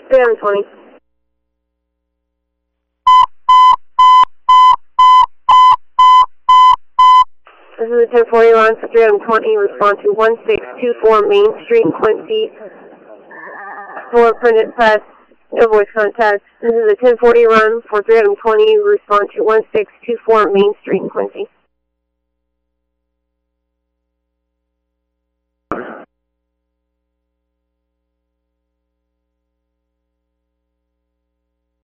320. This is a 1040 line for 320. Respond to 1624 Main Street in Quincy. For printed press, no voice contact. This is a 1040 run for 320. Respond to 1624 Main Street in Quincy.